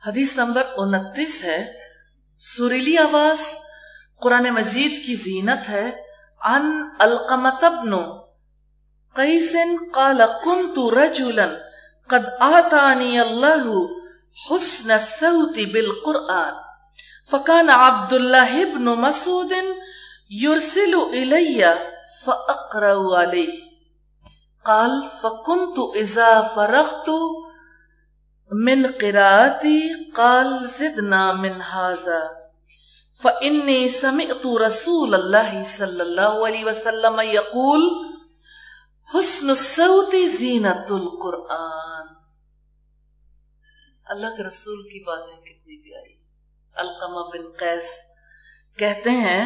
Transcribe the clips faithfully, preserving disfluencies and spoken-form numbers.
حدیث نمبر انتیس ہے. سریلی آواز قرآن مجید کی زینت ہے. عن علقمۃ بن قیس قال كنت رجلا قد آتانی اللہ حسن الصوت بالقرآن فكان عبد الله بن مسعود يرسل إلي فأقرأ عليه قال فكنت إذا فرغت من قراءتي قال زدنا من هذا فإني سمعت رسول الله صلى الله عليه وسلم يقول حسن الصوت زینت القرآن. اللہ کے رسول کی باتیں کتنی پیاری. علقمہ بن قیس کہتے ہیں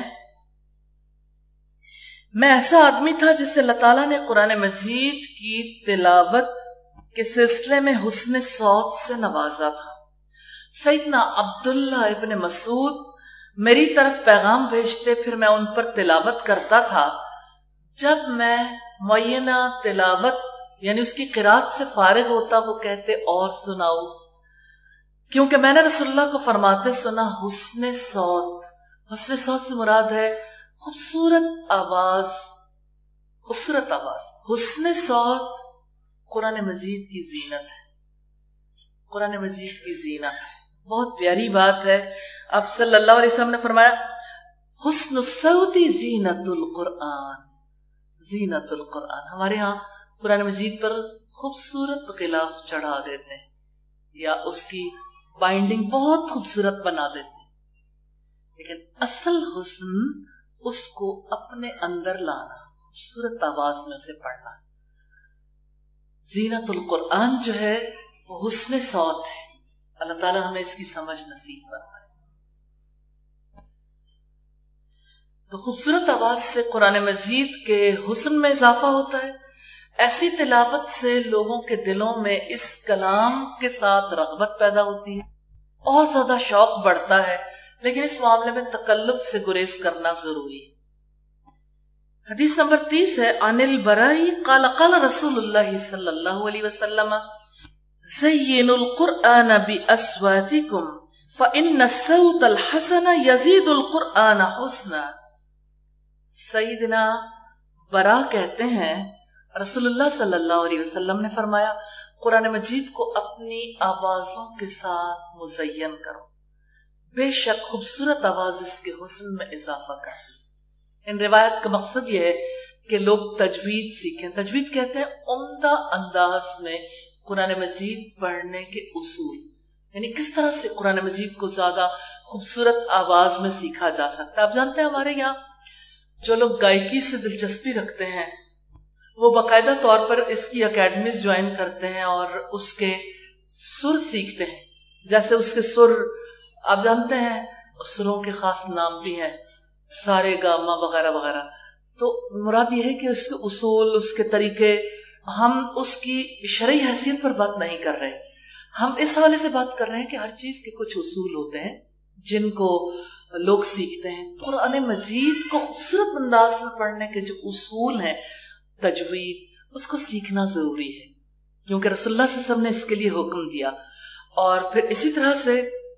میں ایسا آدمی تھا جس سے اللہ تعالیٰ نے قرآن مجید کی تلاوت کے سلسلے میں حسن صوت سے نوازا تھا. سیدنا عبداللہ ابن مسعود میری طرف پیغام بھیجتے، پھر میں ان پر تلاوت کرتا تھا. جب میں معینہ تلاوت یعنی اس کی قرات سے فارغ ہوتا وہ کہتے اور سناؤ، کیونکہ میں نے رسول اللہ کو فرماتے سنا حسن صوت. حسن صوت سے مراد ہے خوبصورت آواز. خوبصورت آواز حسن صوت قرآن مجید کی زینت ہے. قرآن مجید کی زینت ہے، بہت پیاری بات ہے. اب صلی اللہ علیہ وسلم نے فرمایا حسن الصوت زینت القرآن. زینت القرآن. ہمارے ہاں قرآن مجید پر خوبصورت غلاف چڑھا دیتے ہیں یا اس کی بائنڈنگ بہت خوبصورت بنا دیتے ہیں، لیکن اصل حسن اس کو اپنے اندر لانا، خوبصورت آواز میں اسے پڑھنا. زینت القرآن جو ہے وہ حسن صوت ہے. اللہ تعالیٰ ہمیں اس کی سمجھ نصیب فرمائے. تو خوبصورت آواز سے قرآن مجید کے حسن میں اضافہ ہوتا ہے. ایسی تلاوت سے لوگوں کے دلوں میں اس کلام کے ساتھ رغبت پیدا ہوتی ہے اور زیادہ شوق بڑھتا ہے، لیکن اس معاملے میں تکلف سے گریز کرنا ضروری ہے. حدیث نمبر تیس ہے. عن البرائی قال قال رسول اللہ صلی اللہ علیہ وسلم زینوا القرآن بأصواتکم فإن الصوت الحسن یزید القرآن حسنا. سیدنا برا کہتے ہیں رسول اللہ صلی اللہ علیہ وسلم نے فرمایا قرآن مجید کو اپنی آوازوں کے ساتھ مزین کرو، بے شک خوبصورت آواز اس کے حسن میں اضافہ کرتی. ان روایت کا مقصد یہ ہے کہ لوگ تجوید سیکھیں. تجوید کہتے ہیں عمدہ انداز میں قرآن مجید پڑھنے کے اصول، یعنی کس طرح سے قرآن مجید کو زیادہ خوبصورت آواز میں سیکھا جا سکتا ہے. آپ جانتے ہیں ہمارے یہاں جو لوگ گائکی سے دلچسپی رکھتے ہیں وہ باقاعدہ طور پر اس کی اکیڈمیز جوائن کرتے ہیں اور اس کے سر سیکھتے ہیں. جیسے اس کے سر آپ جانتے ہیں سروں کے خاص نام بھی ہیں، سارے گاما وغیرہ وغیرہ. تو مراد یہ ہے کہ اس کے اصول، اس کے طریقے، ہم اس کی شرعی حیثیت پر بات نہیں کر رہے. ہم اس حوالے سے بات کر رہے ہیں کہ ہر چیز کے کچھ اصول ہوتے ہیں جن کو لوگ سیکھتے ہیں. قرآن مجید کو خوبصورت انداز میں پڑھنے کے جو اصول ہیں، تجوید، اس کو سیکھنا ضروری ہے کیونکہ رسول اللہ صلی اللہ علیہ وسلم نے اس کے لیے حکم دیا. اور پھر اسی طرح سے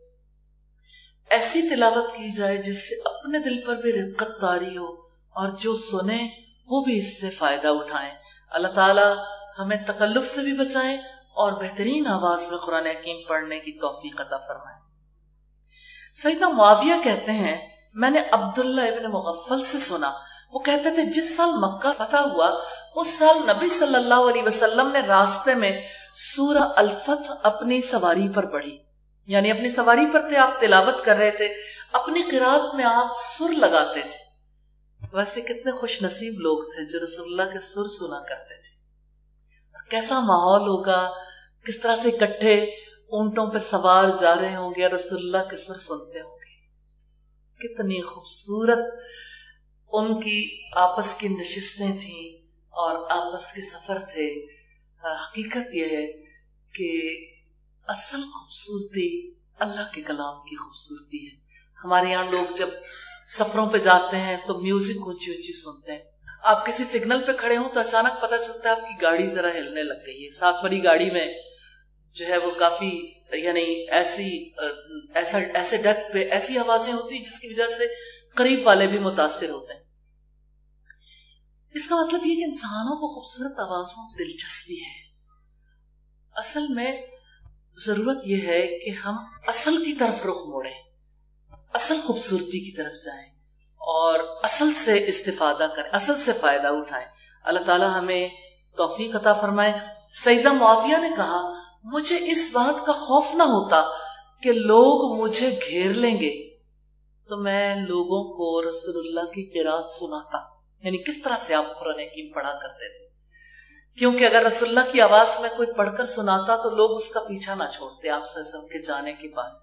ایسی تلاوت کی جائے جس سے اپنے دل پر بھی رقت طاری ہو اور جو سنے وہ بھی اس سے فائدہ اٹھائیں. اللہ تعالی ہمیں تکلف سے بھی بچائیں اور بہترین آواز میں قرآن حکیم پڑھنے کی توفیق عطا فرمائیں. سیدنا معاویہ کہتے ہیں میں نے عبداللہ ابن مغفل سے سنا، وہ کہتے تھے جس سال مکہ فتح ہوا اس سال نبی صلی اللہ علیہ وسلم نے راستے میں سورہ الفتح اپنی سواری پر پڑھی. یعنی اپنی سواری پر تھے، آپ تلاوت کر رہے تھے، اپنی قرات میں آپ سر لگاتے تھے. ویسے کتنے خوش نصیب لوگ تھے جو رسول اللہ کے سر سنا کرتے تھے. کیسا ماحول ہوگا، کس طرح سے اکٹھے اونٹوں پہ سوار جا رہے ہوں گے، رسول اللہ کے سر سنتے ہوں گے. کتنی خوبصورت ان کی آپس کی نشستیں تھیں اور آپس کے سفر تھے. حقیقت یہ ہے کہ اصل خوبصورتی اللہ کے کلام کی خوبصورتی ہے. ہمارے یہاں لوگ جب سفروں پہ جاتے ہیں تو میوزک اونچی اونچی سنتے ہیں. آپ کسی سگنل پہ کھڑے ہوں تو اچانک پتہ چلتا ہے آپ کی گاڑی ذرا ہلنے لگ گئی ہے. ساتھ والی گاڑی میں جو ہے وہ کافی یعنی ایسی ایسا ایسے ڈیپتھ پہ ایسی آوازیں ہوتی جس کی وجہ سے قریب والے بھی متاثر ہوتے ہیں. اس کا مطلب یہ کہ انسانوں کو خوبصورت آوازوں سے دلچسپی ہے. اصل میں ضرورت یہ ہے کہ ہم اصل کی طرف رخ موڑیں، اصل خوبصورتی کی طرف جائیں اور اصل سے استفادہ کریں، اصل سے فائدہ اٹھائیں. اللہ تعالیٰ ہمیں توفیق عطا فرمائے. سیدہ معاویہ نے کہا مجھے اس بات کا خوف نہ ہوتا کہ لوگ مجھے گھیر لیں گے تو میں لوگوں کو رسول اللہ کی قرات سناتا. یعنی کس طرح سے آپ قرآن حکیم پڑھا کرتے تھے، کیونکہ اگر رسول اللہ کی آواز میں کوئی پڑھ کر سناتا تو لوگ اس کا پیچھا نہ چھوڑتے آپ صلی اللہ علیہ وسلم کے جانے کے بعد.